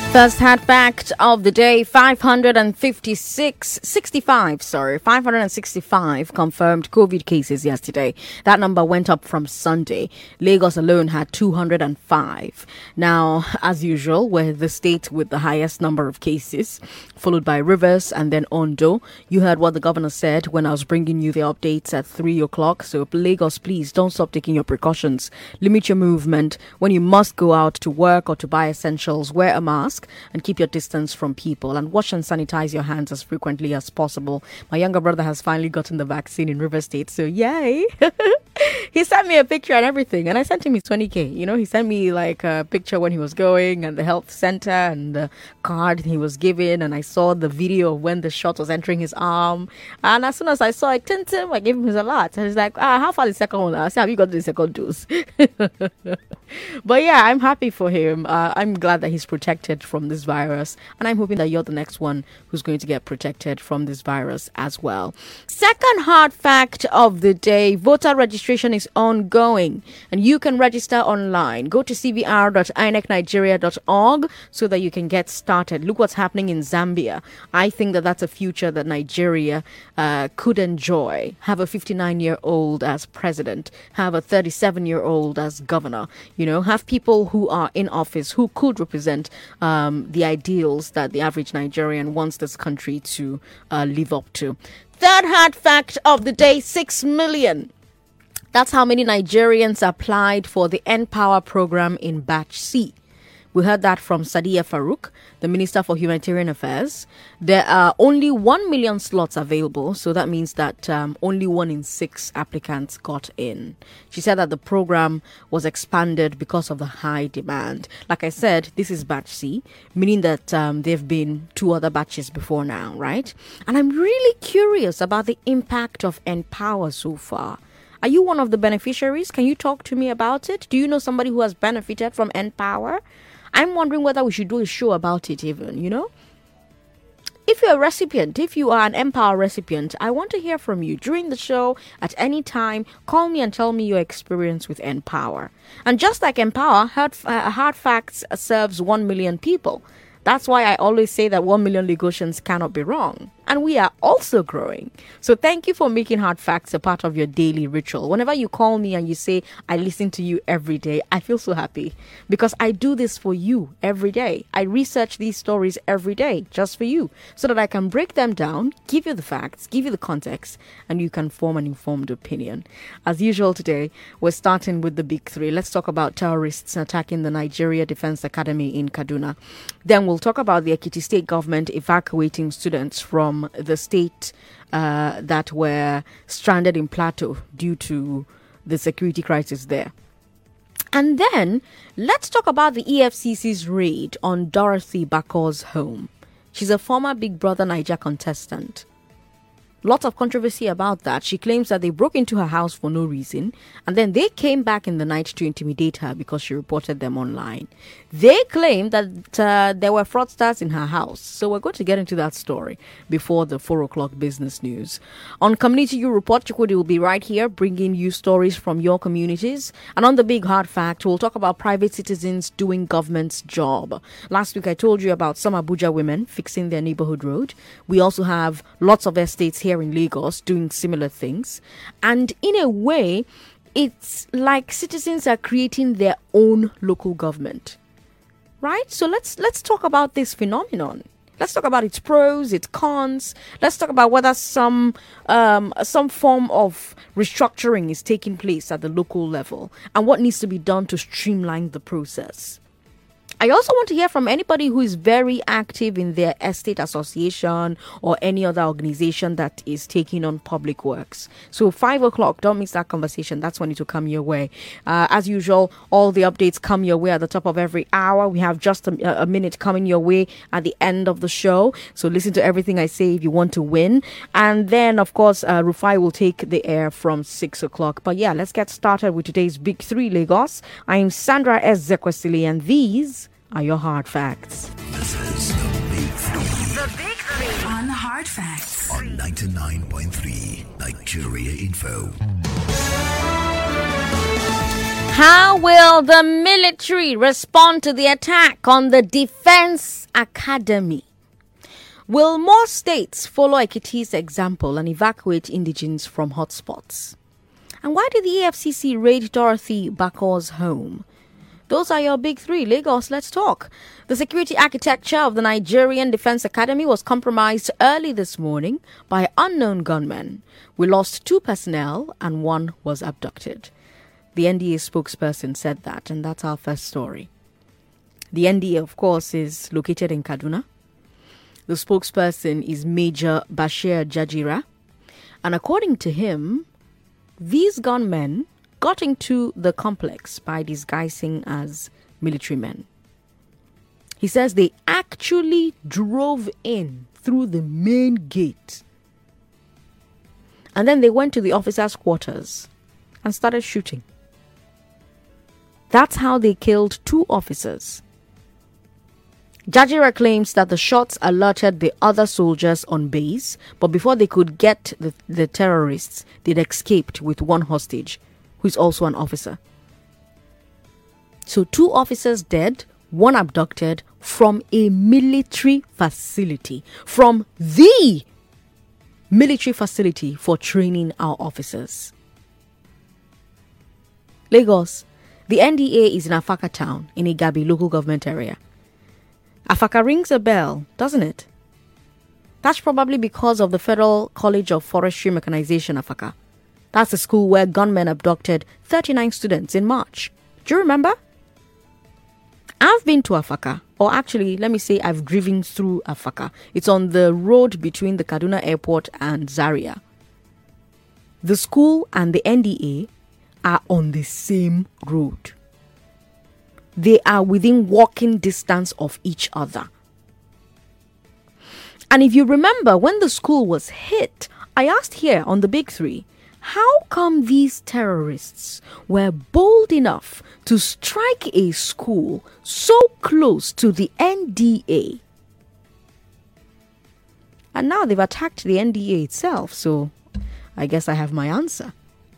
First hard fact of the day, 565 confirmed COVID cases yesterday. That number went up from Sunday. Lagos alone had 205. Now, as usual, we're the state with the highest number of cases, followed by Rivers and then Ondo. You heard what the governor said when I was bringing you the updates at 3 o'clock. So, Lagos, please don't stop taking your precautions. Limit your movement. When you must go out to work or to buy essentials, wear a mask and keep your distance from people, and wash and sanitize your hands as frequently as possible. My younger brother has finally gotten the vaccine in River State, so yay. He sent me a picture and everything, and I sent him his 20k. You know, he sent me like a picture when he was going and the health center and the card he was given, and I saw the video of when the shot was entering his arm, and as soon as I saw it, Tintin, I gave him his alert, and he's like, how far the second one? I said, have you got the second dose? But yeah, I'm happy for him. I'm glad that he's protected from this virus, and I'm hoping that you're the next one who's going to get protected from this virus as well. Second hard fact of the day, voter registration is ongoing, and you can register online. Go to cvr.inecnigeria.org so that you can get started. Look what's happening in Zambia. I think that that's a future that Nigeria could enjoy. Have a 59-year-old as president, have a 37-year-old as governor, you know, have people who are in office who could represent the ideals that the average Nigerian wants this country to live up to. Third hard fact of the day, 6 million. That's how many Nigerians applied for the N-Power program in Batch C. We heard that from Sadiya Farouk, the Minister for Humanitarian Affairs. There are only 1 million slots available, so that means that only 1 in 6 applicants got in. She said that the program was expanded because of the high demand. Like I said, this is Batch C, meaning that there have been 2 other batches before now, right? And I'm really curious about the impact of N-Power so far. Are you one of the beneficiaries? Can you talk to me about it? Do you know somebody who has benefited from N-Power? I'm wondering whether we should do a show about it even, you know? If you're a recipient, if you are an N-Power recipient, I want to hear from you during the show at any time. Call me and tell me your experience with N-Power. And just like N-Power, Hard Facts serves 1 million people. That's why I always say that 1 million Lagosians cannot be wrong. And we are also growing. So thank you for making Hard Facts a part of your daily ritual. Whenever you call me and you say, I listen to you every day, I feel so happy because I do this for you every day. I research these stories every day just for you so that I can break them down, give you the facts, give you the context, and you can form an informed opinion. As usual today, we're starting with the big 3. Let's talk about terrorists attacking the Nigeria Defense Academy in Kaduna. Then we'll talk about the Ekiti State government evacuating students from the state that were stranded in Plateau due to the security crisis there. And then let's talk about the EFCC's raid on Dorothy Bakor's home. She's a former Big Brother Naija contestant. Lots of controversy about that. She claims that they broke into her house for no reason, and then they came back in the night to intimidate her because she reported them online. They claim that there were fraudsters in her house. So we're going to get into that story before the 4 o'clock business news. On Community U Report, Chukwudi will be right here bringing you stories from your communities. And on the big hard fact, we'll talk about private citizens doing government's job. Last week, I told you about some Abuja women fixing their neighborhood road. We also have lots of estates here in Lagos doing similar things. And in a way, it's like citizens are creating their own local government. Right? So let's talk about this phenomenon. Let's talk about its pros, its cons. Let's talk about whether some form of restructuring is taking place at the local level and what needs to be done to streamline the process. I also want to hear from anybody who is very active in their estate association or any other organization that is taking on public works. So 5 o'clock, don't miss that conversation. That's when it will come your way. As usual, all the updates come your way at the top of every hour. We have just a minute coming your way at the end of the show. So listen to everything I say if you want to win. And then, of course, Rufai will take the air from 6 o'clock. But yeah, let's get started with today's Big 3 Lagos. I am Sandra S. Zekwesili, and these are your hard facts. This is the Big 3. The Big 3 on the Hard Facts on 99.3 Nigeria Info. How will the military respond to the attack on the Defense Academy? Will more states follow Ekiti's example and evacuate indigenes from hotspots? And why did the EFCC raid Dorothy Bakor's home? Those are your big three. Lagos, let's talk. The security architecture of the Nigerian Defense Academy was compromised early this morning by unknown gunmen. We lost 2 personnel and 1 was abducted. The NDA spokesperson said that, and that's our first story. The NDA, of course, is located in Kaduna. The spokesperson is Major Bashir Jajira. And according to him, these gunmen got into the complex by disguising as military men. He says they actually drove in through the main gate. And then they went to the officers' quarters and started shooting. That's how they killed 2 officers. Jajira claims that the shots alerted the other soldiers on base, but before they could get the terrorists, they'd escaped with 1 hostage, who is also an officer. So 2 officers dead, 1 abducted from a military facility, from the military facility for training our officers. Lagos. The NDA is in Afaka town in Igabi local government area. Afaka rings a bell, doesn't it? That's probably because of the Federal College of Forestry Mechanization, Afaka. That's the school where gunmen abducted 39 students in March. Do you remember? I've been to Afaka, or actually, let me say I've driven through Afaka. It's on the road between the Kaduna Airport and Zaria. The school and the NDA are on the same road. They are within walking distance of each other. And if you remember, when the school was hit, I asked here on the Big Three, how come these terrorists were bold enough to strike a school so close to the NDA? And now they've attacked the NDA itself, so I guess I have my answer.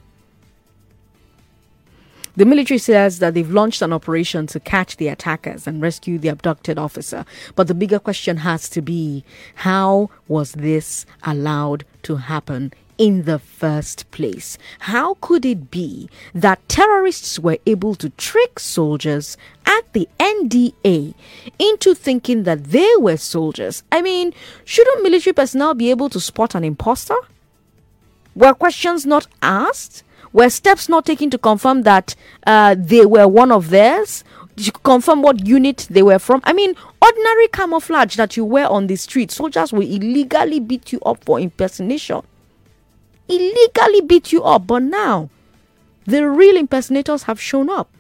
The military says that they've launched an operation to catch the attackers and rescue the abducted officer. But the bigger question has to be, how was this allowed to happen in the first place? How could it be that terrorists were able to trick soldiers at the NDA into thinking that they were soldiers? I mean, shouldn't military personnel be able to spot an imposter? Were questions not asked? Were steps not taken to confirm that they were one of theirs? Did you confirm what unit they were from? I mean, ordinary camouflage that you wear on the street, soldiers will illegally beat you up for impersonation. Illegally beat you up, but now the real impersonators have shown up.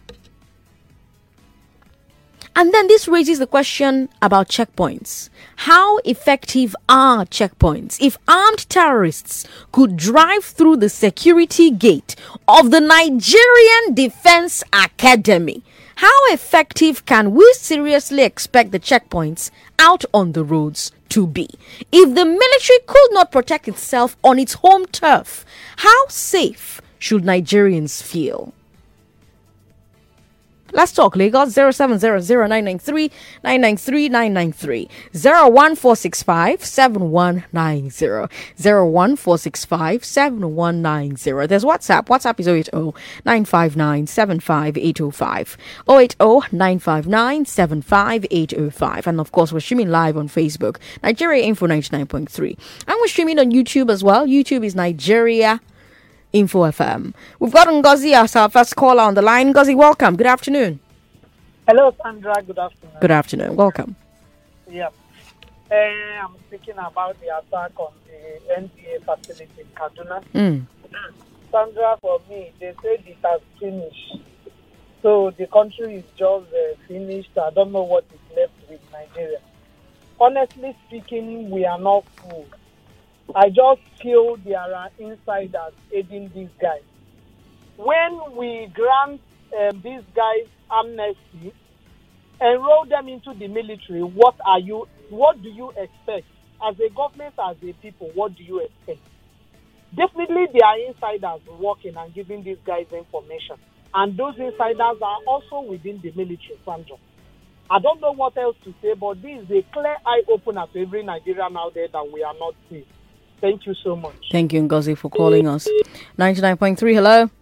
And then this raises the question about checkpoints. How effective are checkpoints? If armed terrorists could drive through the security gate of the Nigerian Defense Academy, how effective can we seriously expect the checkpoints out on the roads to be? If the military could not protect itself on its home turf, how safe should Nigerians feel? Let's talk. Lagos 0700-993-993 993 01465 7190 01465 7190. There's WhatsApp. WhatsApp is 080-959-75805 080-959-75805. And of course, we're streaming live on Facebook, Nigeria Info 99.3, and we're streaming on YouTube as well. YouTube is Nigeria Info FM. We've got Ngozi as our first caller on the line. Ngozi, welcome. Good afternoon. Hello, Sandra. Good afternoon. Good afternoon. Welcome. Yeah. I'm speaking about the attack on the NDA facility in Kaduna. Sandra, for me, they said it has finished. So the country is just finished. I don't know what is left with Nigeria. Honestly speaking, we are not fools. I just feel there are insiders aiding these guys. When we grant these guys amnesty, enroll them into the military, what do you expect? As a government, as a people, what do you expect? Definitely there are insiders working and giving these guys information. And those insiders are also within the military, Sandra. I don't know what else to say, but this is a clear eye-opener to every Nigerian out there that we are not safe. Thank you so much. Thank you, Ngozi, for calling us. 99.3, hello.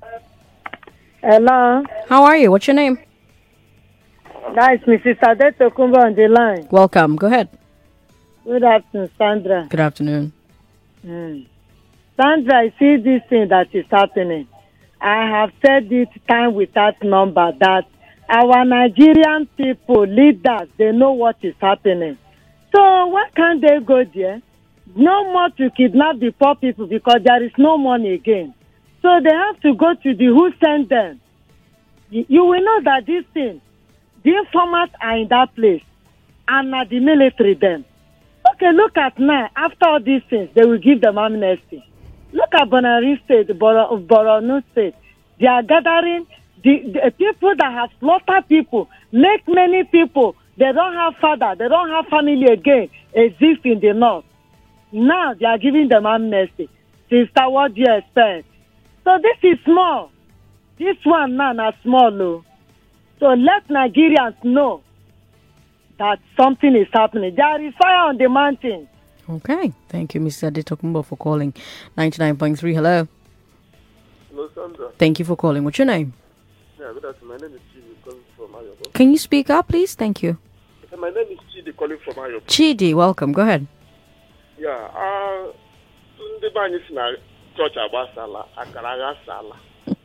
Hello. How are you? What's your name? That's Mrs. Adeto Kumba on the line. Welcome. Go ahead. Good afternoon, Sandra. Good afternoon. Sandra, I see this thing that is happening. I have said it time without number that our Nigerian people, leaders, they know what is happening. So why can't they go there? No more to kidnap the poor people because there is no money again. So they have to go to the who sent them. You will know that this thing, the informers are in that place and not the military then. Okay, look at now. After all these things, they will give them amnesty. Look at Bonari State, Borno State. They are gathering the people that have slaughtered people, make many people, they don't have father, they don't have family again, exist in the north. Now they are giving them amnesty. Sister, what do you expect? So this is small. This one now is small, no. So let Nigerians know that something is happening. There is fire on the mountain. Okay. Thank you, Mr. Adetokunbo, for calling. 99.3, hello. Hello, Sandra. Thank you for calling. What's your name? Yeah, good afternoon. My name is Chidi calling from Ayobo. Can you speak up, please? Thank you. My name is Chidi calling from Ayobo. Chidi, welcome. Go ahead. Yeah, the man is now church Abasala, Akaraga Sala.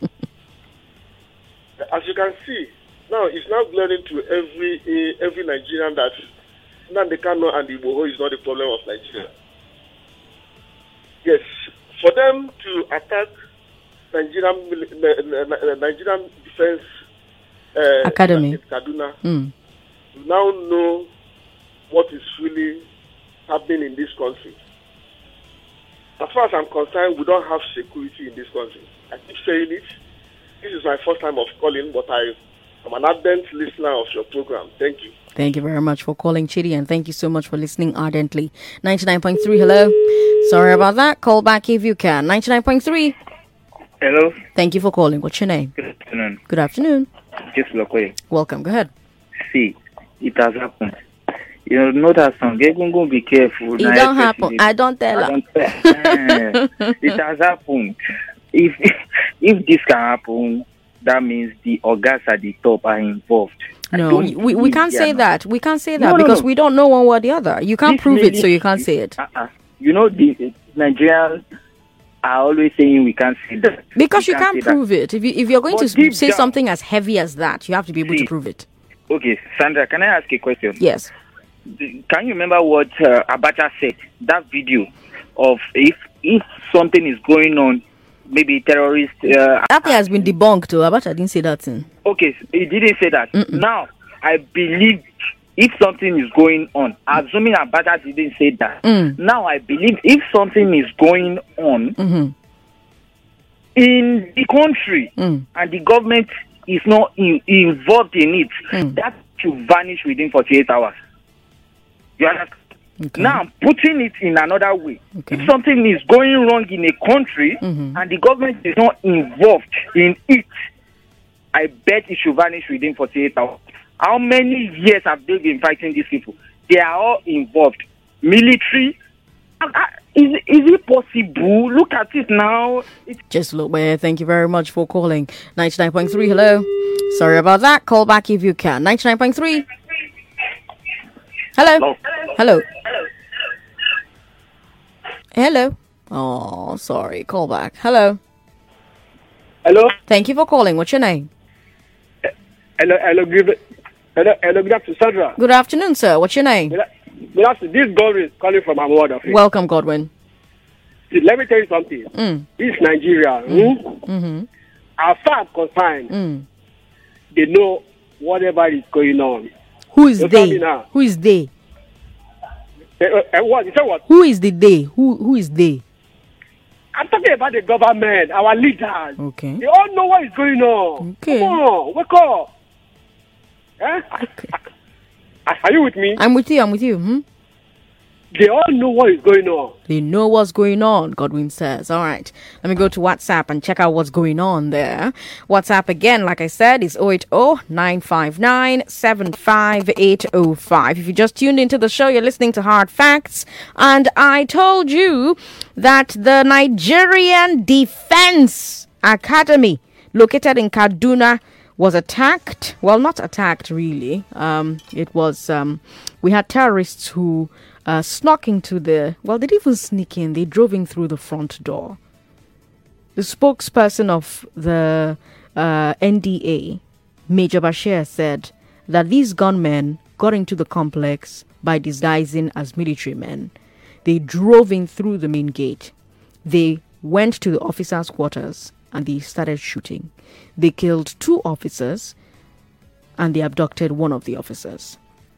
As you can see, now it's now glaring to every Nigerian that Nnamdi Kanu and Igboho is not the problem of Nigeria. Yes, for them to attack Nigerian Defense Academy in Kaduna, you now know what is really happening in this country. As far as I'm concerned, we don't have security in this country. I keep saying it. This is my first time of calling, but I'm an ardent listener of your program. Thank you. Thank you very much for calling, Chidi, and thank you so much for listening ardently. 99.3, hello. Sorry about that. Call back if you can. 99.3. Hello. Thank you for calling. What's your name? Good afternoon. Good afternoon. Just Lokwe. Welcome. Go ahead. See, it has happened. You know that song. Go be careful. It don't happen. I don't tell her. It has happened. If this can happen, that means the organs at the top are involved. No, we can't say that. We can't say that because we don't know one way or the other. You can't prove it, so you can't say it. You know, the Nigerians are always saying we can't say that. Because you can't prove it. If you're going to say something as heavy as that, you have to be able to prove it. Okay, Sandra, can I ask a question? Yes. Can you remember what Abacha said? That video of if something is going on, maybe terrorists... that thing has been debunked, though. Abacha didn't say that thing. Okay, he didn't say that. Now, I believe if something is going on, assuming Abacha didn't say that, now I believe if something is going on in the country and the government is not involved in it, that should vanish within 48 hours. You understand? Okay. Now, putting it in another way, if something is going wrong in a country and the government is not involved in it, I bet it should vanish within 48 hours. How many years have they been fighting these people? They are all involved. Military. Is it possible? Look at it now. Just look, man. Thank you very much for calling. 99.3, hello. Sorry about that. Call back if you can. 99.3. Hello. Hello. Hello. Oh, sorry. Call back. Hello. Hello. Thank you for calling. What's your name? Hello. Good afternoon, Sandra. Good afternoon, sir. What's your name? Good afternoon. This is Godwin calling from Amawad office. Welcome, Godwin. See, let me tell you something. This is Nigeria. As far as concerned, they know whatever is going on. Who is they? Who is they? What? You say what? Who is the they? Who is they? I'm talking about the government, our leaders. Okay. They all know what is going on. Okay. Come on, wake up. Eh? Okay. Are you with me? I'm with you. They all know what is going on. They know what's going on, Godwin says. All right. Let me go to WhatsApp and check out what's going on there. WhatsApp again, like I said, is 080-959-75805. If you just tuned into the show, you're listening to Hard Facts. And I told you that the Nigerian Defense Academy, located in Kaduna, was attacked. Well, not attacked, really. It was, we had terrorists who snuck into they didn't even sneak in. They drove in through the front door. The spokesperson of the NDA, Major Bashir, said that these gunmen got into the complex by disguising as military men. They drove in through the main gate. They went to the officers' quarters and they started shooting. They killed 2 officers and they abducted one of the officers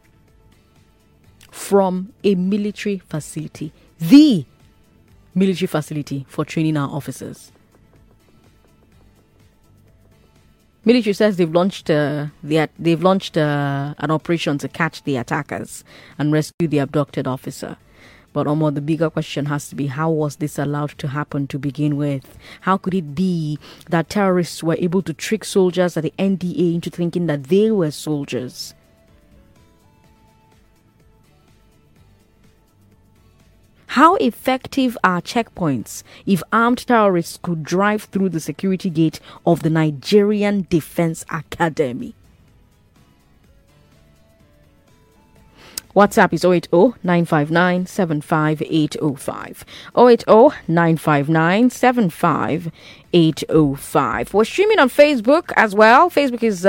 from a military facility, the military facility for training our officers. Military says they've launched an operation to catch the attackers and rescue the abducted officer. But the bigger question has to be, how was this allowed to happen to begin with? How could it be that terrorists were able to trick soldiers at the NDA into thinking that they were soldiers? How effective are checkpoints if armed terrorists could drive through the security gate of the Nigerian Defense Academy? WhatsApp is 080-959-75805. 080-959-75805. We're streaming on Facebook as well. Facebook is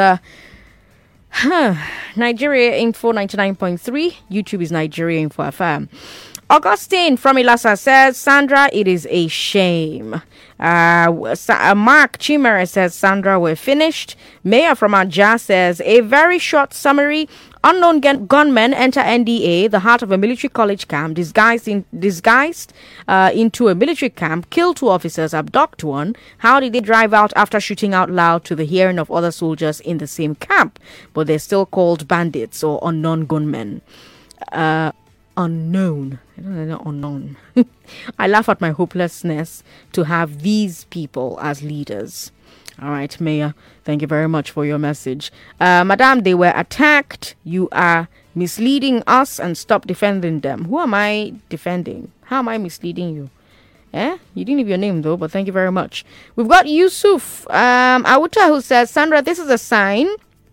Nigeria Info 99.3. YouTube is Nigeria Info FM. Augustine from Ilasa says, Sandra, it is a shame. Mark Chimere says, Sandra, we're finished. Mayor from Ajah says, a very short summary. Unknown gunmen enter NDA, the heart of a military college camp, disguised into a military camp, kill 2 officers, abduct 1. How did they drive out after shooting out loud to the hearing of other soldiers in the same camp? But they're still called bandits or unknown gunmen. Unknown. I don't know, unknown. I laugh at my hopelessness to have these people as leaders. All right, Mayor, thank you very much for your message. Madam, they were attacked. You are misleading us and stop defending them. Who am I defending? How am I misleading you? You didn't leave your name though, but thank you very much. We've got Yusuf Awuta who says, Sandra, this is a sign.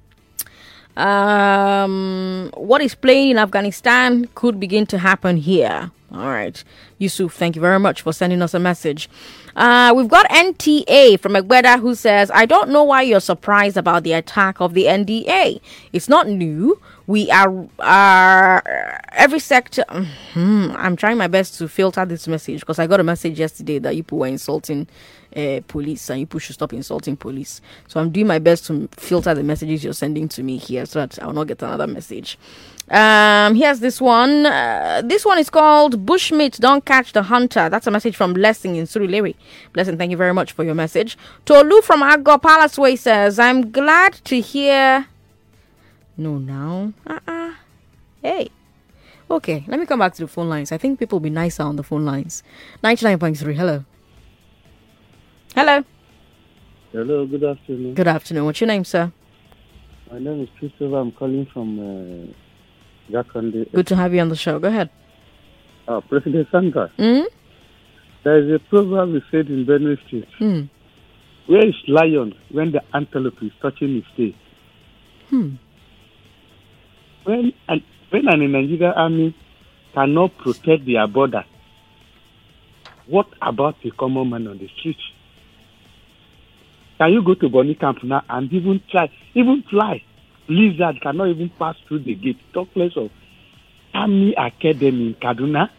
What is playing in Afghanistan could begin to happen here. All right. Yusuf, thank you very much for sending us a message. We've got NTA from Egbeda who says, I don't know why you're surprised about the attack of the NDA. It's not new. We are every sector. I'm trying my best to filter this message because I got a message yesterday that you people were insulting police and you people should stop insulting police. So I'm doing my best to filter the messages you're sending to me here so that I'll not get another message. Here's this one. This one is called Bushmeat Don't Catch the Hunter. That's a message from Blessing in Surulere. Blessing, thank you very much for your message. Tolu from Agor Palace Way says, I'm glad to hear. No, now. Hey. Okay, let me come back to the phone lines. I think people will be nicer on the phone lines. 99.3. Hello. Hello. Hello, good afternoon. Good afternoon. What's your name, sir? My name is Christopher. I'm calling from Jakande. Good to have you on the show. Go ahead. President Sandra. There is a proverb we said in Benue State. Where is lion when the antelope is touching its tail? When an Nigerian army cannot protect their border, what about the common man on the street? Can you go to Bonny Camp now and even fly? Lizard cannot even pass through the gate. Talk less of Army Academy in Kaduna.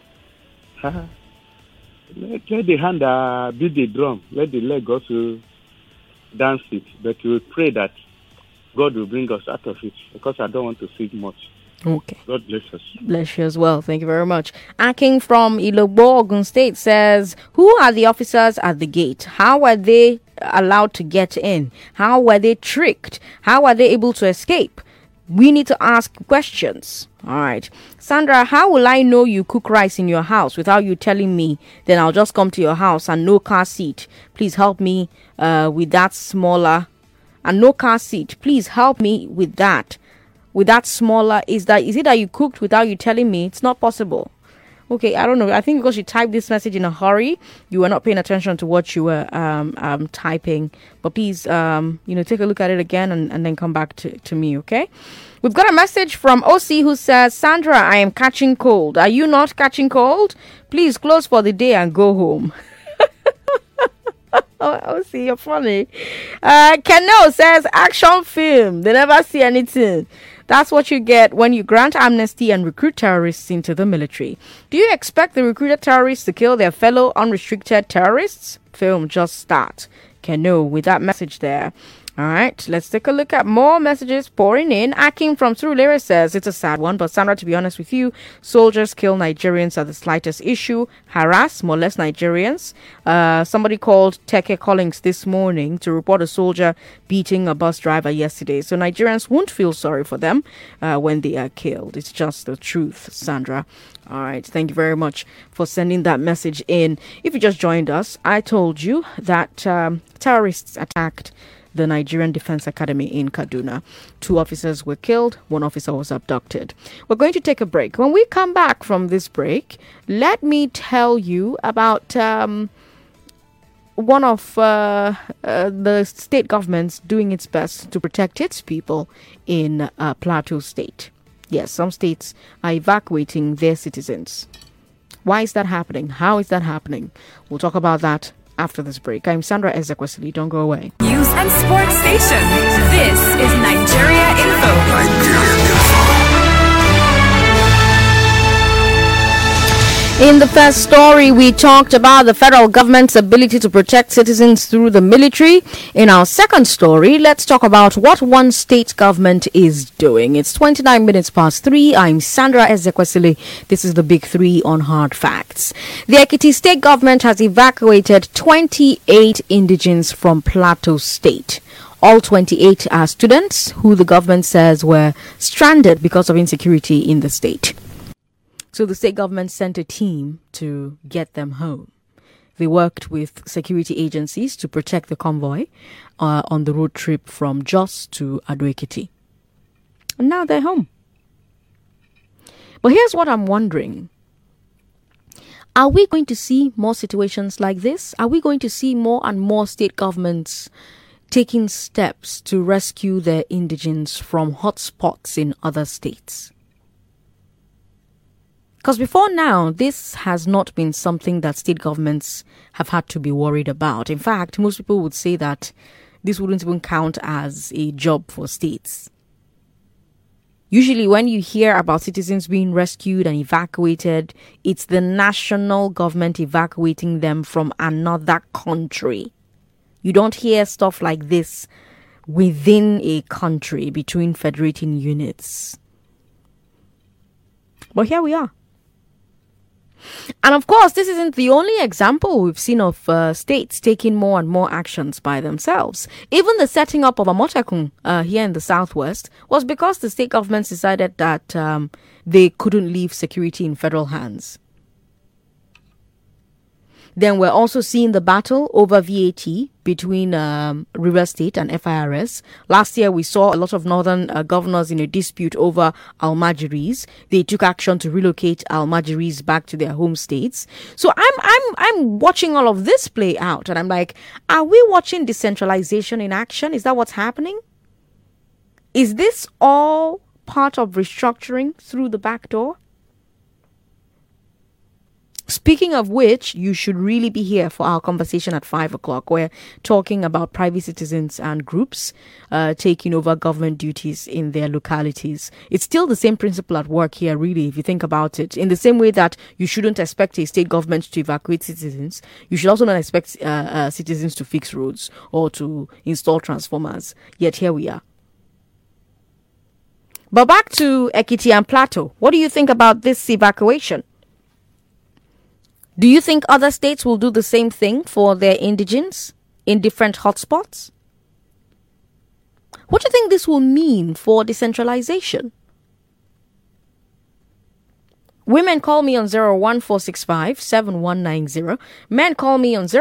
Let the hand beat the drum. Let the leg also dance it. But we pray that God will bring us out of it because I don't want to see much. Okay. God bless us. Bless you as well. Thank you very much. Aking from Ilobo, Ogun State says, who are the officers at the gate? How were they allowed to get in? How were they tricked? How were they able to escape? We need to ask questions. All right. Sandra, how will I know you cook rice in your house without you telling me? Then I'll just come to your house and no car seat. Please help me with that smaller. And no car seat. Please help me with that. With that smaller. Is it that you cooked without you telling me? It's not possible. Okay, I don't know. I think because you typed this message in a hurry, you were not paying attention to what you were typing. But please, take a look at it again and then come back to me, okay? We've got a message from OC who says, Sandra, I am catching cold. Are you not catching cold? Please close for the day and go home. OC, you're funny. Keno says, action film. They never see anything. That's what you get when you grant amnesty and recruit terrorists into the military. Do you expect the recruited terrorists to kill their fellow unrestricted terrorists? Film just start. Keno with that message there. All right, let's take a look at more messages pouring in. Akim from Surulere says, it's a sad one, but Sandra, to be honest with you, soldiers kill Nigerians at the slightest issue, harass, molest Nigerians. Somebody called Teke Collins this morning to report a soldier beating a bus driver yesterday. So Nigerians won't feel sorry for them when they are killed. It's just the truth, Sandra. All right, thank you very much for sending that message in. If you just joined us, I told you that terrorists attacked the Nigerian Defense Academy in Kaduna. 2 officers were killed, 1 officer was abducted. We're going to take a break. When we come back from this break, let me tell you about one of the state governments doing its best to protect its people in Plateau State. Yes, some states are evacuating their citizens. Why is that happening? How is that happening? We'll talk about that after this break. I'm Sandra Ezekwesili. Don't go away. News and Sports Station. This is Nigeria Info. In the first story, we talked about the federal government's ability to protect citizens through the military. In our second story, let's talk about what one state government is doing. It's 29 minutes past 3. I'm Sandra Ezekwesili. This is the Big 3 on Hard Facts. The Ekiti state government has evacuated 28 indigents from Plateau State. All 28 are students who the government says were stranded because of insecurity in the state. So the state government sent a team to get them home. They worked with security agencies to protect the convoy on the road trip from Jos to Ado-Ekiti. And now they're home. But here's what I'm wondering. Are we going to see more situations like this? Are we going to see more and more state governments taking steps to rescue their indigents from hotspots in other states? Because before now, this has not been something that state governments have had to be worried about. In fact, most people would say that this wouldn't even count as a job for states. Usually when you hear about citizens being rescued and evacuated, it's the national government evacuating them from another country. You don't hear stuff like this within a country between federating units. But here we are. And of course, this isn't the only example we've seen of states taking more and more actions by themselves. Even the setting up of Amotekun here in the southwest was because the state governments decided that they couldn't leave security in federal hands. Then we're also seeing the battle over VAT between River State and FIRS. Last year, we saw a lot of northern governors in a dispute over Almajiris. They took action to relocate Almajiris back to their home states. So I'm watching all of this play out, and I'm like, are we watching decentralization in action? Is that what's happening? Is this all part of restructuring through the back door? Speaking of which, you should really be here for our conversation at 5 o'clock. We're talking about private citizens and groups taking over government duties in their localities. It's still the same principle at work here, really, if you think about it. In the same way that you shouldn't expect a state government to evacuate citizens, you should also not expect citizens to fix roads or to install transformers. Yet here we are. But back to Ekiti and Plateau. What do you think about this evacuation? Do you think other states will do the same thing for their indigents in different hotspots? What do you think this will mean for decentralization? Women call me on 01465-7190. Men call me on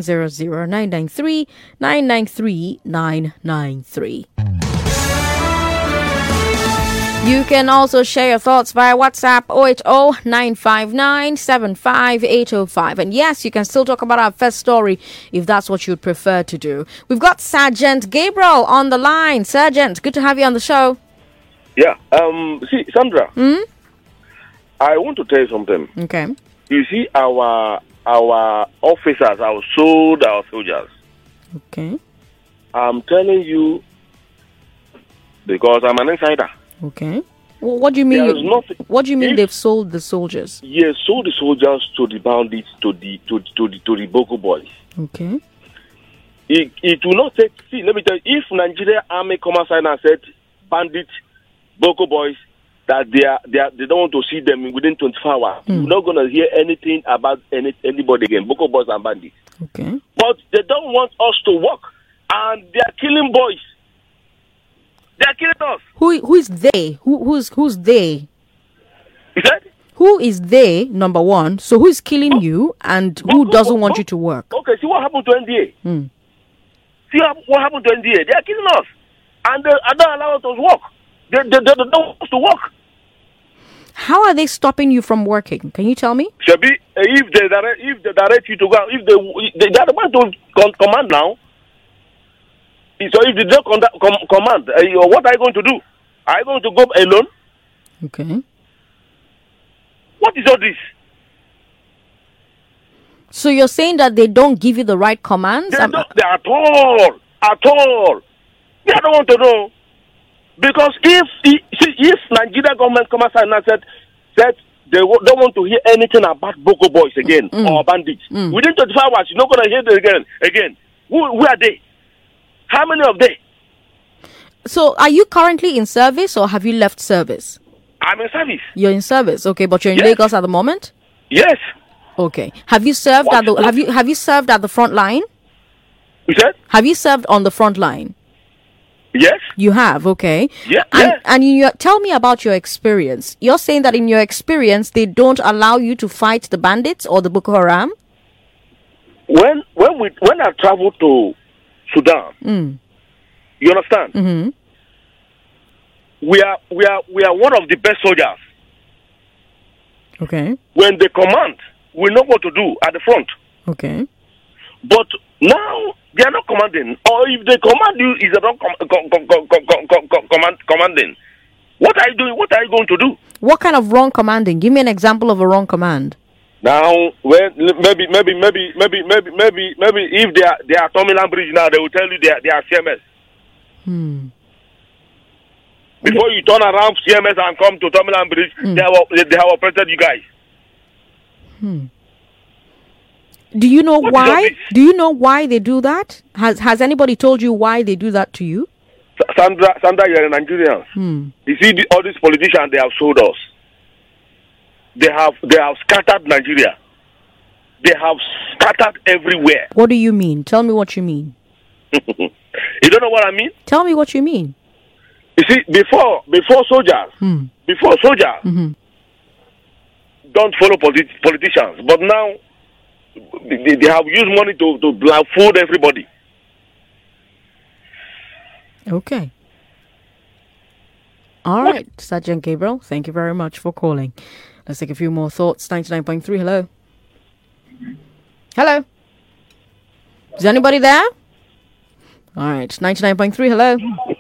0700-993-993-993. You can also share your thoughts via WhatsApp 080-959-75805. And yes, you can still talk about our first story if that's what you'd prefer to do. We've got Sergeant Gabriel on the line. Sergeant, good to have you on the show. Yeah. See, Sandra. I want to tell you something. Okay. You see, our officers have sold our soldiers. Okay. I'm telling you because I'm an insider. Okay. Well, what do you mean? What do you mean they've sold the soldiers? Yes, sold the soldiers to the bandits, to the Boko boys. Okay. It will not take. See, let me tell you. If Nigeria Army come outside and said bandits, Boko boys, that they don't want to see them within 24 hours. You're not going to hear anything about anybody again. Boko boys and bandits. Okay. But they don't want us to work, and they are killing boys. They are killing us. Who is they? Who's they? Is that? Who is they? Number one. So who is killing you, and who doesn't want you to work? Okay. See what happened to NDA. See what happened to NDA. They are killing us, and they don't allow us to work. They don't want us to work. How are they stopping you from working? Can you tell me? Shabi, if they direct you to go, if they are the one to command now. So if they don't command, what are you going to do? Are you going to go alone? Okay. What is all this? So you're saying that they don't give you the right commands? They don't, at all. I don't want to know. Because if Nigeria government come outside and said they don't want to hear anything about Boko boys again or bandits, within 24 hours, you're not going to hear them again. Who are they? How many of them? So are you currently in service or have you left service? I'm in service. You're in service, okay, but you're in Lagos at the moment? Yes. Okay. Have you served have you served at the front line? You said? Have you served on the front line? Yes. You have, okay. Yeah. And tell me about your experience. You're saying that in your experience they don't allow you to fight the bandits or the Boko Haram? When I travel to Sudan, you understand? Mm-hmm. We are one of the best soldiers. Okay. When they command, we know what to do at the front. Okay. But now they are not commanding, or if they command you, is not commanding. What are you doing? What are you going to do? What kind of wrong commanding? Give me an example of a wrong command. Now, when maybe if they are Tomiland Bridge now, they will tell you they are CMS. Before you turn around CMS and come to Tomiland Bridge, they have operated you guys. Do you know why? Do you know why they do that? Has anybody told you why they do that to you? Sandra, you're a Nigerian. You see, all these politicians, they have sold us. They have scattered Nigeria. They have scattered everywhere. What do you mean? Tell me what you mean. You don't know what I mean? Tell me what you mean. You see, before soldiers, don't follow politicians, but now they have used money to blindfold everybody. Okay. All right, Sergeant Gabriel, thank you very much for calling. Let's take a few more thoughts. 99.3, hello. Hello. Is anybody there? All right, 99.3, hello.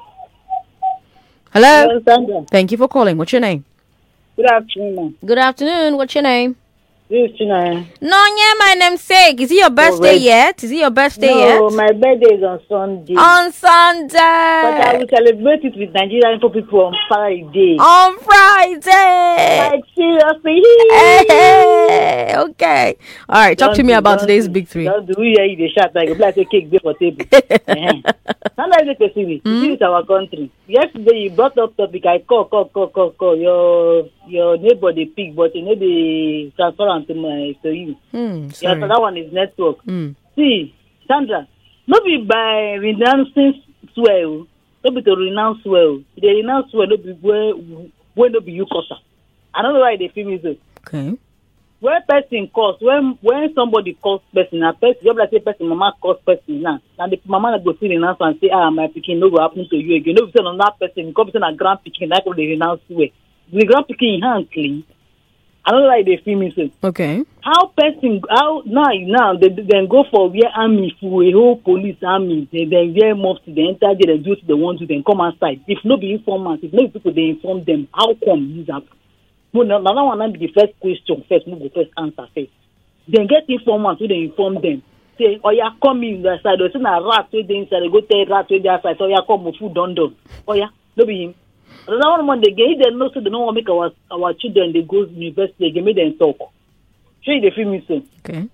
Hello. Hello, thank you for calling. What's your name? Good afternoon. Good afternoon. What's your name? This is Chinaya. No, yeah, my namesake. Is it your birthday yet? Is it your birthday yet? No, my birthday is on Sunday. On Sunday. But I will celebrate it with Nigerian people on Friday. On Friday. Like, seriously. Hey, okay. All right, talk to me about today's big three. Don't do we hear you the shot like a cake before table. Sometimes they can see it. This is our country. Yesterday you brought up topic. I call. Your neighbor they pick, but you know they transfer to you. Yeah, so that one is network. See, Sandra, not be by renouncing swear. So no be to renounce well. They renounce well, no be where no be you cause. I don't know why they feel me so. Okay. When person cause, when somebody calls person, a person, just like say person, mama calls person now. And the mama go see renounce and say, my pikin no go happen to you again. No be say on that person, come say na grand pikin, that go they renounce way. The grand pikin hand clean. I don't know why they feel me so. Okay. How now they then go for wear army for a whole police army, they then wear mufti, they enter there, they do to the ones who then come outside. If no be informants, if no people they inform them, how come this happen? No, now that one be the first question first, no go first answer first. Then get informants who they inform them. Say, oh yeah, come in the side, or say na rat where they inside, they go tell rat where they outside, so yeah, come food done. Oh yeah, no be him. Another one they get they know so they don't want to make our children they go to university, they make them talk. Sure they feel me so. Okay.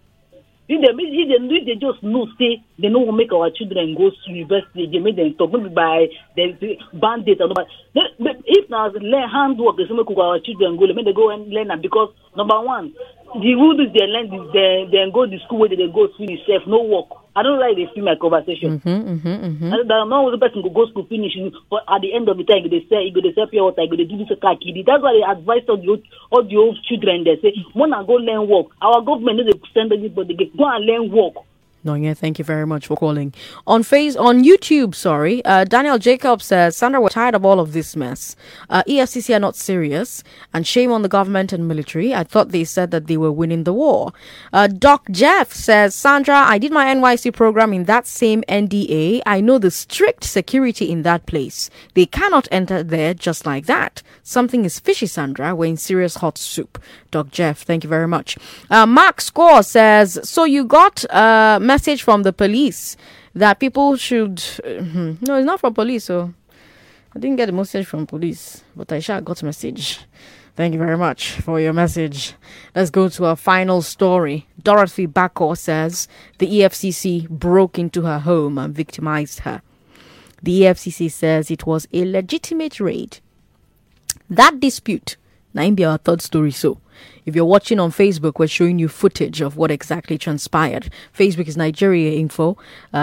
If they just know say they don't want to make our children go to university, they make them talk. Maybe by the bandits or nobody. If now learn handwork, they make our children go, they go and learn them because number one, the rules they learn they go to school where they go finish safe, no work. I don't like they feel my conversation. And the no the person go school finish, but at the end of the time they say you go to sell pure water, you go to do this kid. That's why they advise all the old children. They say, "Wanna go learn work." Our government they send anybody go and learn work. Nonya, thank you very much for calling. On YouTube, Daniel Jacobs says, Sandra, we're tired of all of this mess. EFCC are not serious, and shame on the government and military. I thought they said that they were winning the war. Doc Jeff says, Sandra, I did my NYC program in that same NDA. I know the strict security in that place. They cannot enter there just like that. Something is fishy, Sandra. We're in serious hot soup. Doc Jeff, thank you very much. Mark Score says, so you got message from the police that people should no, it's not from police, so I didn't get a message from police, but I sure got a message. Thank you very much for your message. Let's go to our final story. Dorothy Bako says the EFCC broke into her home and victimized her. The EFCC says it was a legitimate raid. That dispute, now be our third story. So if you're watching on Facebook, we're showing you footage of what exactly transpired. Facebook is Nigeria Info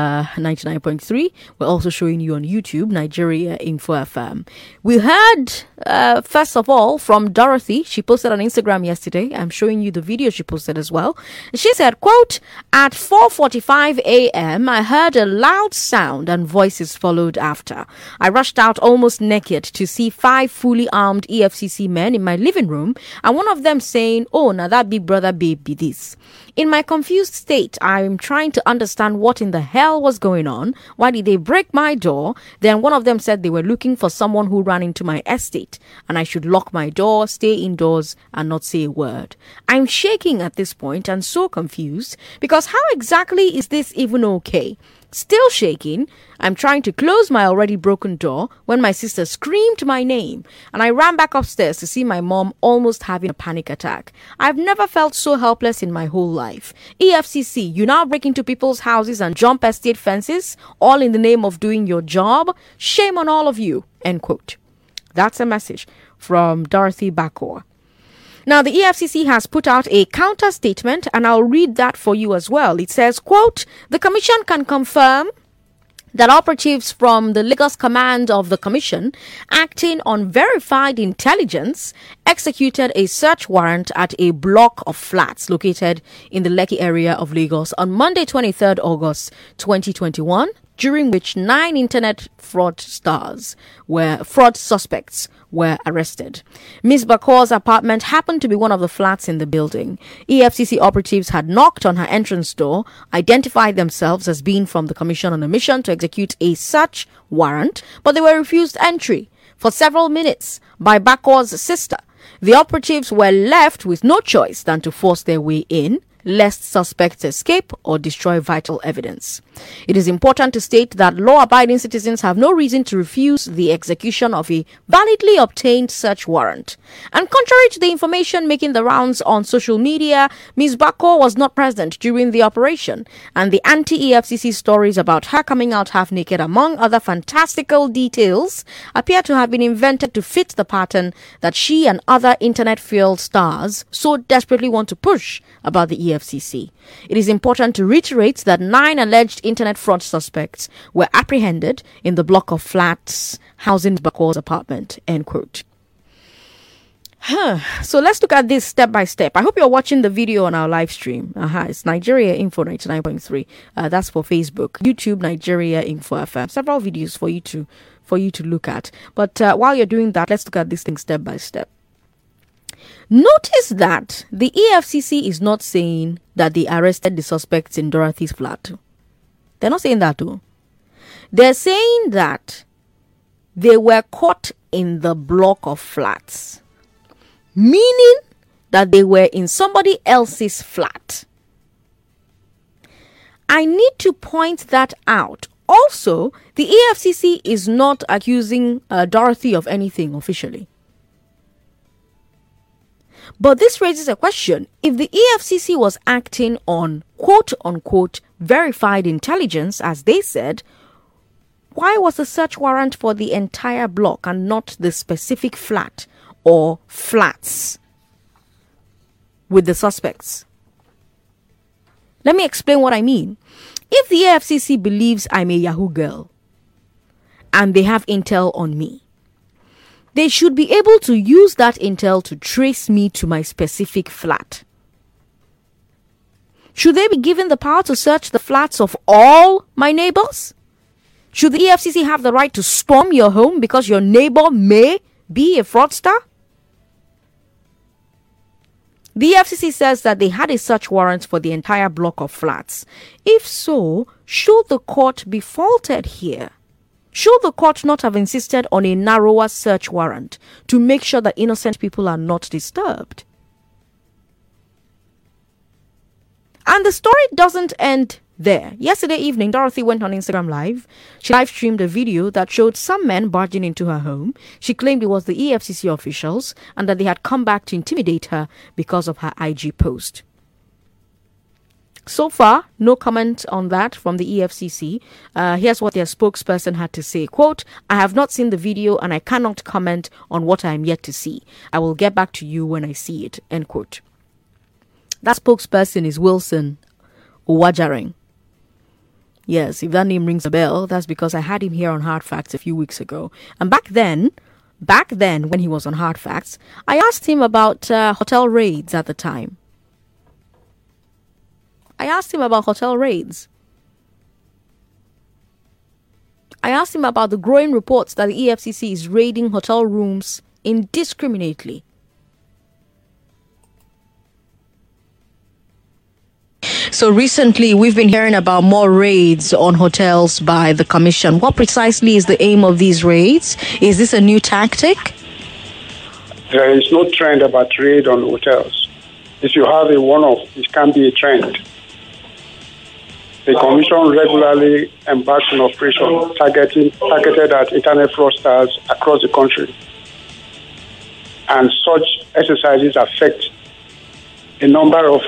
99.3. We're also showing you on YouTube, Nigeria Info FM. We heard, first of all, from Dorothy. She posted on Instagram yesterday. I'm showing you the video she posted as well. She said, quote, at 4:45 a.m., I heard a loud sound and voices followed after. I rushed out almost naked to see 5 fully armed EFCC men in my living room, and one of them saying, oh, now that big brother babe be this. In my confused state, I'm trying to understand what in the hell was going on. Why did they break my door? Then one of them said they were looking for someone who ran into my estate and I should lock my door, stay indoors and not say a word. I'm shaking at this point and so confused because how exactly is this even okay? Still shaking, I'm trying to close my already broken door when my sister screamed my name and I ran back upstairs to see my mom almost having a panic attack. I've never felt so helpless in my whole life. EFCC, you now break into people's houses and jump estate fences, all in the name of doing your job. Shame on all of you. End quote. That's a message from Dorothy Bakor. Now, the EFCC has put out a counter statement, and I'll read that for you as well. It says, quote, the Commission can confirm that operatives from the Lagos Command of the Commission, acting on verified intelligence, executed a search warrant at a block of flats located in the Lekki area of Lagos on Monday, 23rd August 2021, during which 9 internet fraud suspects were arrested. Ms. Bakor's apartment happened to be one of the flats in the building. EFCC operatives had knocked on her entrance door, identified themselves as being from the Commission on a mission to execute a search warrant, but they were refused entry for several minutes by Bakor's sister. The operatives were left with no choice than to force their way in, lest suspects escape or destroy vital evidence. It is important to state that law-abiding citizens have no reason to refuse the execution of a validly obtained search warrant. And contrary to the information making the rounds on social media, Ms. Bakor was not present during the operation, and the anti-EFCC stories about her coming out half-naked, among other fantastical details, appear to have been invented to fit the pattern that she and other internet-fueled stars so desperately want to push about the EFCC. EFCC. It is important to reiterate that 9 alleged internet fraud suspects were apprehended in the block of flats housing Bakwa's apartment, end quote. So let's look at this step by step. I hope you're watching the video on our live stream. It's Nigeria Info 99.3. That's for Facebook. YouTube Nigeria Info FM. Several videos for you to look at. But while you're doing that, let's look at this thing step by step. Notice that the EFCC is not saying that they arrested the suspects in Dorothy's flat. They're not saying that too. They're saying that they were caught in the block of flats. Meaning that they were in somebody else's flat. I need to point that out. Also, the EFCC is not accusing Dorothy of anything officially. But this raises a question. If the EFCC was acting on quote-unquote verified intelligence, as they said, why was a search warrant for the entire block and not the specific flat or flats with the suspects? Let me explain what I mean. If the AFCC believes I'm a Yahoo girl and they have intel on me, they should be able to use that intel to trace me to my specific flat. Should they be given the power to search the flats of all my neighbors? Should the EFCC have the right to storm your home because your neighbor may be a fraudster? The EFCC says that they had a search warrant for the entire block of flats. If so, should the court be faulted here? Should the court not have insisted on a narrower search warrant to make sure that innocent people are not disturbed? And the story doesn't end there. Yesterday evening, Dorothy went on Instagram Live. She live-streamed a video that showed some men barging into her home. She claimed it was the EFCC officials and that they had come back to intimidate her because of her IG post. So far, no comment on that from the EFCC. Here's what their spokesperson had to say. Quote, "I have not seen the video and I cannot comment on what I am yet to see. I will get back to you when I see it." End quote. That spokesperson is Wilson Uwajareng. Yes, if that name rings a bell, that's because I had him here on Hard Facts a few weeks ago. And back then, when he was on Hard Facts, I asked him about hotel raids at the time. I asked him about the growing reports that the EFCC is raiding hotel rooms indiscriminately. So recently, we've been hearing about more raids on hotels by the Commission. What precisely is the aim of these raids? Is this a new tactic? There is no trend about raid on hotels. If you have a one-off, it can be a trend. The Commission regularly embarks on operations targeted at internet fraudsters across the country. And such exercises affect a number of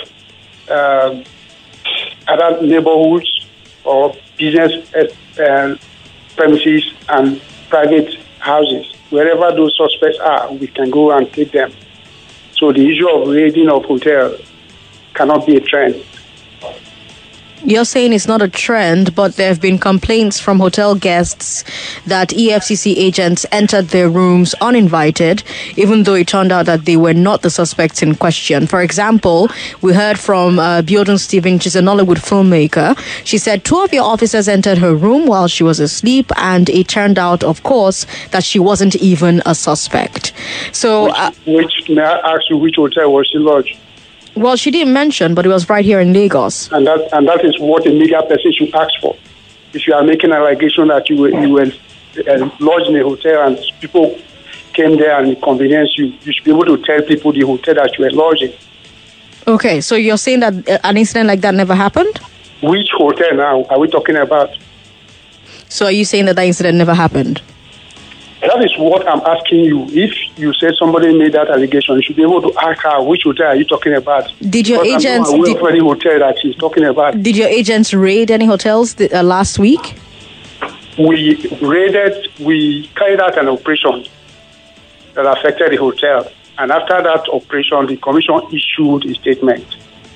other neighborhoods or business premises and private houses. Wherever those suspects are, we can go and take them. So the issue of raiding of hotels cannot be a trend. You're saying it's not a trend, but there have been complaints from hotel guests that EFCC agents entered their rooms uninvited, even though it turned out that they were not the suspects in question. For example, we heard from Biodun Stephen, she's a Nollywood filmmaker. She said 2 of your officers entered her room while she was asleep, and it turned out, of course, that she wasn't even a suspect. So, may I ask you which hotel was she lodged? Well, she didn't mention, but it was right here in Lagos. And that is what a media person should ask for. If you are making an allegation that you were lodged in a hotel and people came there and inconvenienced you, you should be able to tell people the hotel that you were lodged in. Okay, so you're saying that an incident like that never happened? Which hotel now are we talking about? So are you saying that incident never happened? That is what I'm asking you. If you say somebody made that allegation, you should be able to ask her, which hotel are you talking about? Did your agents... Any hotel that she's talking about. Did your agents raid any hotels last week? We carried out an operation that affected the hotel. And after that operation, the Commission issued a statement and explained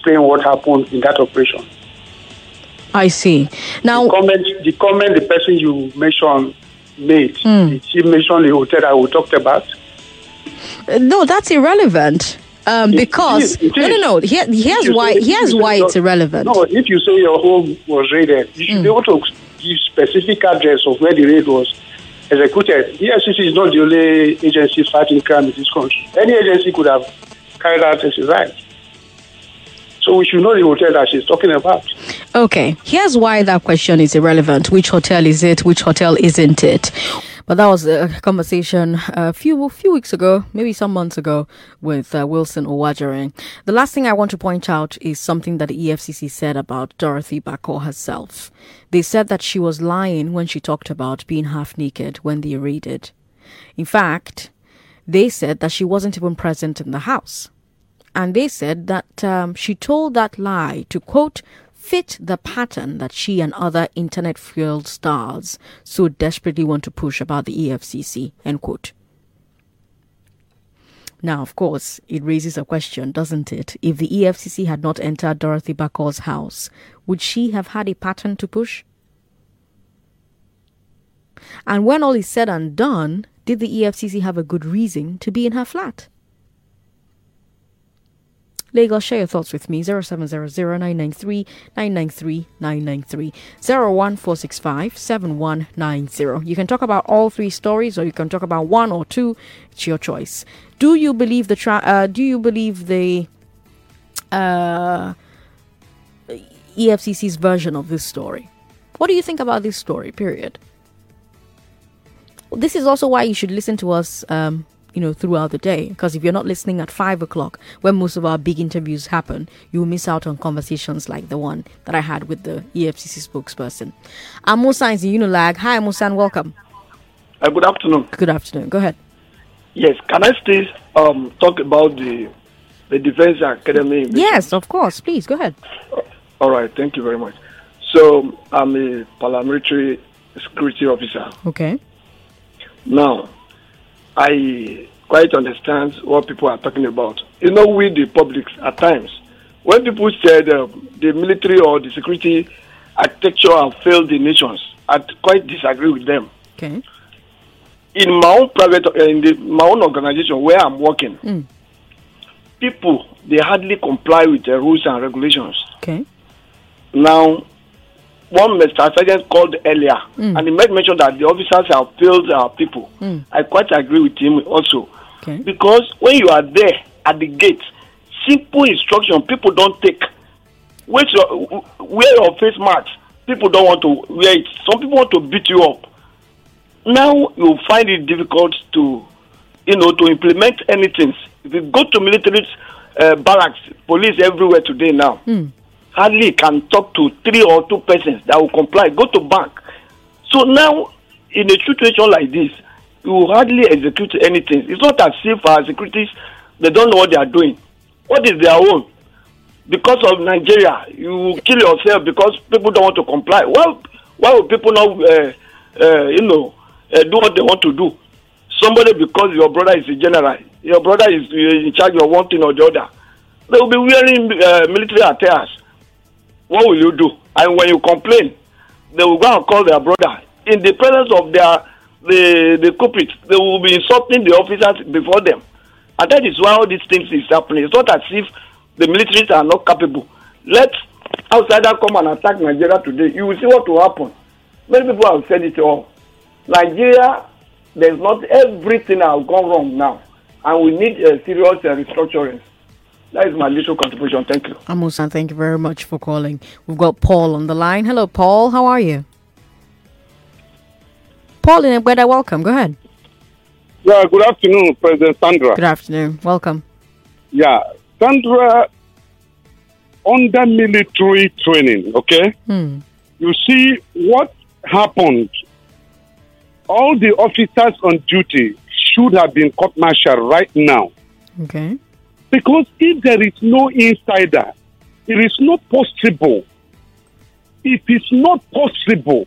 explain what happened in that operation. I see. Now, the comment the person you mentioned made, did she mention the hotel that we talked about? No, that's irrelevant. Because it is. no. Here's why it's irrelevant. No, if you say your home was raided, you should be able to give specific address of where the raid was executed. The EFCC is not the only agency fighting crime in this country. Any agency could have carried out this right. So we should know the hotel that she's talking about. Okay, here's why that question is irrelevant. Which hotel is it? Which hotel isn't it? But that was a conversation a few weeks ago, maybe some months ago, with Wilson Owajere. The last thing I want to point out is something that the EFCC said about Dorothy Bako herself. They said that she was lying when she talked about being half naked when they raided. In fact, they said that she wasn't even present in the house. And they said that she told that lie to, quote, fit the pattern that she and other internet-fueled stars so desperately want to push about the EFCC, end quote. Now, of course, it raises a question, doesn't it? If the EFCC had not entered Dorothy Bako's house, would she have had a pattern to push? And when all is said and done, did the EFCC have a good reason to be in her flat? Lagos, share your thoughts with me. 0700-993-993-993. 01465-7190. You can talk about all three stories, or you can talk about one or two. It's your choice. Do you believe the EFCC's version of this story? What do you think about this story? Period. This is also why you should listen to us throughout the day, because if you're not listening at 5 o'clock when most of our big interviews happen, you will miss out on conversations like the one that I had with the EFCC spokesperson. I'm Musa in Unilag. Hi Musa, and welcome. Good afternoon. Good afternoon. Go ahead. Yes, can I still talk about the Defense Academy? Yes, of course. Please, go ahead. All right, thank you very much. So, I'm a paramilitary security officer. Okay. Now, I quite understand what people are talking about. We, the public, at times, when people said the military or the security architecture have failed the nations, I quite disagree with them. Okay. In my own my own organization where I'm working, people, they hardly comply with the rules and regulations. Okay. Now, one Mr. Sergeant called earlier, and he made mention that the officers have failed our people. I quite agree with him also. Okay. Because when you are there at the gate, simple instruction people don't take. Wear your face mask. People don't want to wear it. Some people want to beat you up. Now you find it difficult to implement anything. If you go to military barracks, police everywhere today now. Hardly can talk to 3 or 2 persons that will comply. Go to bank. So now, in a situation like this, you hardly execute anything. It's not as if our securities, they don't know what they are doing. What is their own? Because of Nigeria, you kill yourself because people don't want to comply. Why would people not, do what they want to do? Somebody, because your brother is a general, your brother is in charge of one thing or the other, they will be wearing military attires. What will you do? And when you complain, they will go and call their brother. In the presence of the culprit, they will be insulting the officers before them. And that is why all these things is happening. It's not as if the militaries are not capable. Let outsiders come and attack Nigeria today. You will see what will happen. Many people have said it all. Nigeria, there's not everything has gone wrong now. And we need a serious restructuring. That is my little contribution. Thank you. Amusan, thank you very much for calling. We've got Paul on the line. Hello, Paul. How are you? Paul in Egbeda, welcome. Go ahead. Yeah, good afternoon, President Sandra. Good afternoon. Welcome. Yeah, Sandra, under military training, okay? You see what happened. All the officers on duty should have been court-martialed right now. Okay. Because if there is no insider, it is not possible. It is not possible.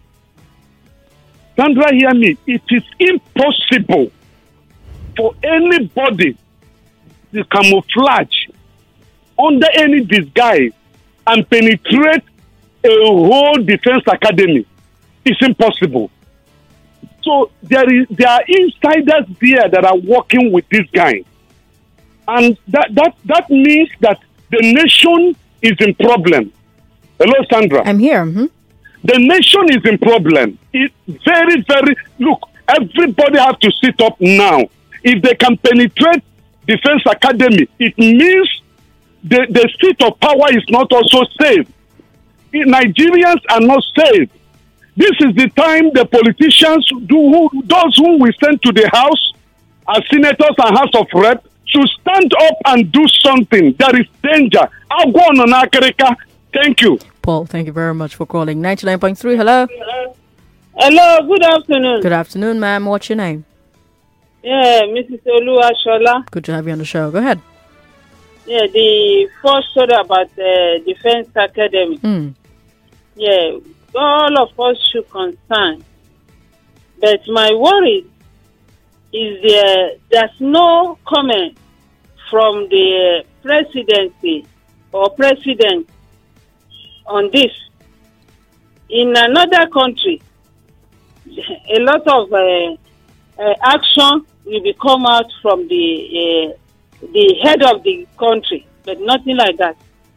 Sandra, hear me. It is impossible for anybody to camouflage under any disguise and penetrate a whole defense academy. It's impossible. So there are insiders there that are working with this guy. And that means that the nation is in problem. Hello, Sandra. I'm here. Mm-hmm. The nation is in problem. It's very, very... Look, everybody have to sit up now. If they can penetrate Defense Academy, it means the seat of power is not also safe. Nigerians are not safe. This is the time the politicians, those who we send to the House, as senators and House of Rep, should stand up and do something. There is danger. I'll go on Akarika. Thank you. Paul, thank you very much for calling. 99.3, hello. Hello, good afternoon. Good afternoon, ma'am. What's your name? Yeah, Mrs. Oluwashola. Good to have you on the show. Go ahead. Yeah, the first story about the Defense Academy. Yeah, all of us should concern. But my worry is there's no comment from the presidency or president on this. In another country, a lot of action will be come out from the head of the country, but nothing like that.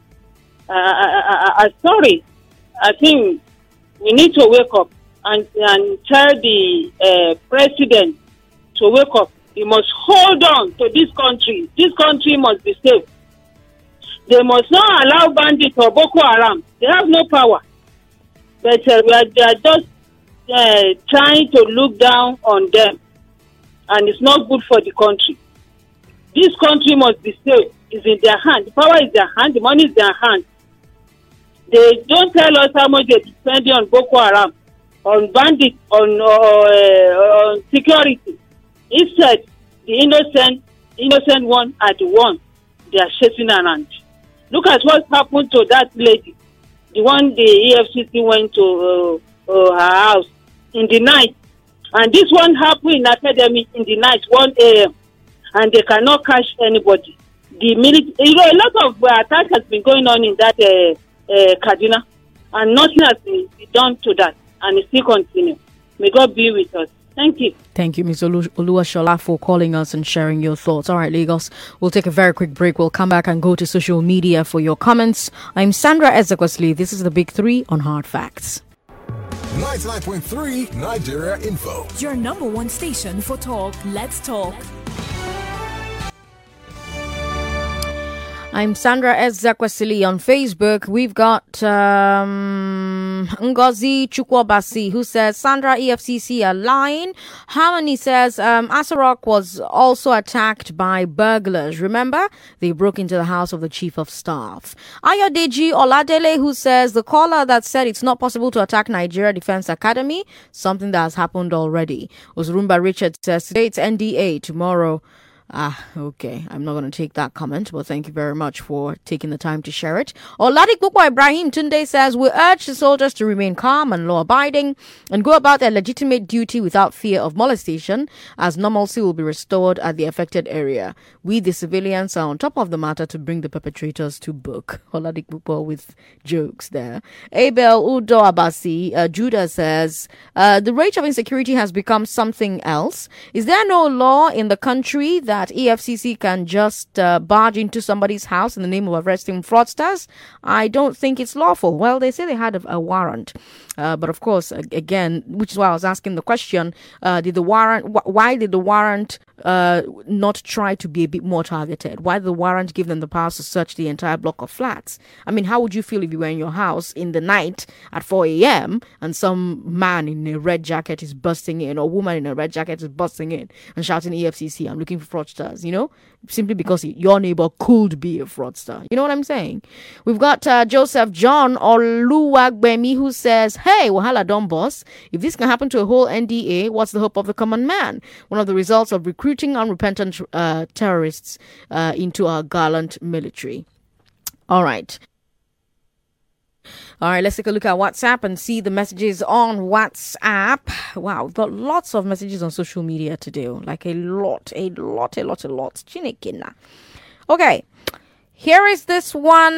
Sorry, I think we need to wake up and tell the president to wake up. He must hold on to this country. This country must be safe. They must not allow bandits or Boko Haram. They have no power. But they are just trying to look down on them. And it's not good for the country. This country must be safe. It's in their hand. The power is their hand. The money is their hand. They don't tell us how much they're spending on Boko Haram, on bandits, on security. Instead, the innocent one are the one they are chasing around. Look at what happened to that lady, the one the EFCC went to her house in the night. And this one happened in academy in the night, 1 a.m. And they cannot catch anybody. The a lot of attacks has been going on in that Kaduna, and nothing has been done to that, and it still continues. May God be with us. Thank you. Thank you, Ms. Oluwashola, for calling us and sharing your thoughts. All right, Lagos, we'll take a very quick break. We'll come back and go to social media for your comments. I'm Sandra Ezekwesili. This is the Big Three on Hard Facts. 99.3 Nigeria Info. Your number one station for talk. Let's talk. I'm Sandra Ezekwesili on Facebook. We've got Ngozi Chukwobasi who says Sandra, EFCC are lying. Harmony says Asarok was also attacked by burglars. Remember? They broke into the house of the chief of staff. Ayodeji Oladele who says the caller that said it's not possible to attack Nigeria Defense Academy, something that has happened already. Ozurumba Richard says today it's NDA, tomorrow. Okay. I'm not going to take that comment, but thank you very much for taking the time to share it. Oladik Bukwa Ibrahim Tunde says, we urge the soldiers to remain calm and law-abiding and go about their legitimate duty without fear of molestation, as normalcy will be restored at the affected area. We, the civilians, are on top of the matter to bring the perpetrators to book. Oladik Bukwa with jokes there. Abel Udo Abasi, Judah says, the rate of insecurity has become something else. Is there no law in the country that EFCC can just barge into somebody's house in the name of arresting fraudsters? I don't think it's lawful. Well, they say they had a warrant. But of course, again, which is why I was asking the question, why did the warrant not try to be a bit more targeted? Why did the warrant give them the power to search the entire block of flats? I mean, how would you feel if you were in your house in the night at 4 a.m. and some man in a red jacket is busting in, or woman in a red jacket is busting in and shouting EFCC, I'm looking for fraudsters, simply because your neighbor could be a fraudster. You know what I'm saying? We've got Joseph John Oluwagbemi who says, hey, wahala don boss. If this can happen to a whole NDA, what's the hope of the common man? One of the results of recruiting unrepentant terrorists into our gallant military. All right, let's take a look at WhatsApp and see the messages on WhatsApp. Wow, we've got lots of messages on social media today. Like a lot. Chinekina. Okay. Here is this one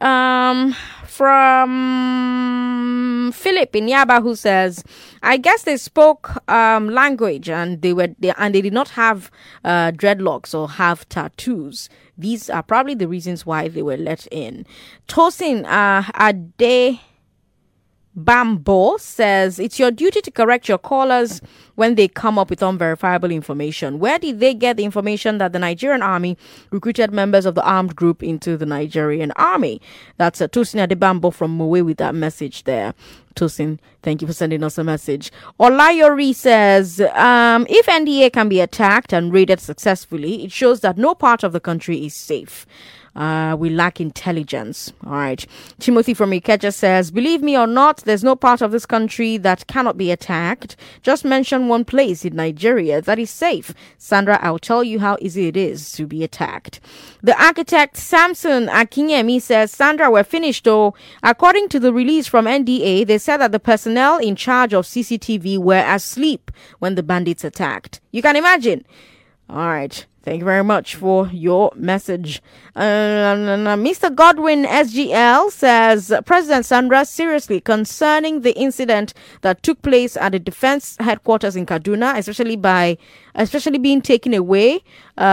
from Philip in Yaba, who says, I guess they spoke language and they did not have dreadlocks or have tattoos. These are probably the reasons why they were let in. Tosin Ade Bambo says, it's your duty to correct your callers when they come up with unverifiable information. Where did they get the information that the Nigerian army recruited members of the armed group into the Nigerian army? That's Tosin Adebambo from Mowe with that message there. Tosin, thank you for sending us a message. Olayori says, if NDA can be attacked and raided successfully, it shows that no part of the country is safe. We lack intelligence. All right. Timothy from Ikeja says, believe me or not, there's no part of this country that cannot be attacked. Just mention one place in Nigeria that is safe. Sandra, I'll tell you how easy it is to be attacked. The architect Samson Akinyemi says, Sandra, we're finished though. According to the release from NDA, they said that the personnel in charge of CCTV were asleep when the bandits attacked. You can imagine. All right. Thank you very much for your message. Mr. Godwin SGL says, President Sandra, seriously, concerning the incident that took place at the defense headquarters in Kaduna, especially being taken away,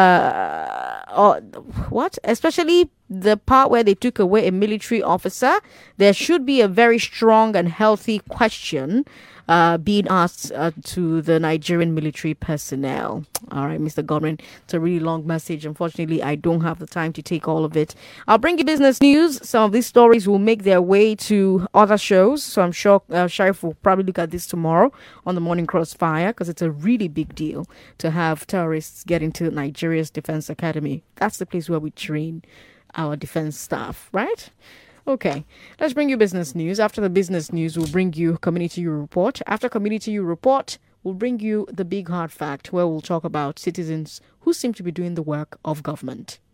especially the part where they took away a military officer, there should be a very strong and healthy question being asked to the Nigerian military personnel. All right, Mr. Godwin, it's a really long message. Unfortunately, I don't have the time to take all of it. I'll bring you business news. Some of these stories will make their way to other shows, so I'm sure Sharif will probably look at this tomorrow on the Morning Crossfire, because it's a really big deal to have terrorists get into Nigeria's Defense Academy. That's the place where we train our defense staff, right? Okay, let's bring you business news. After the business news, we'll bring you Community U Report. After Community U Report, we'll bring you the big hard fact, where we'll talk about citizens who seem to be doing the work of government.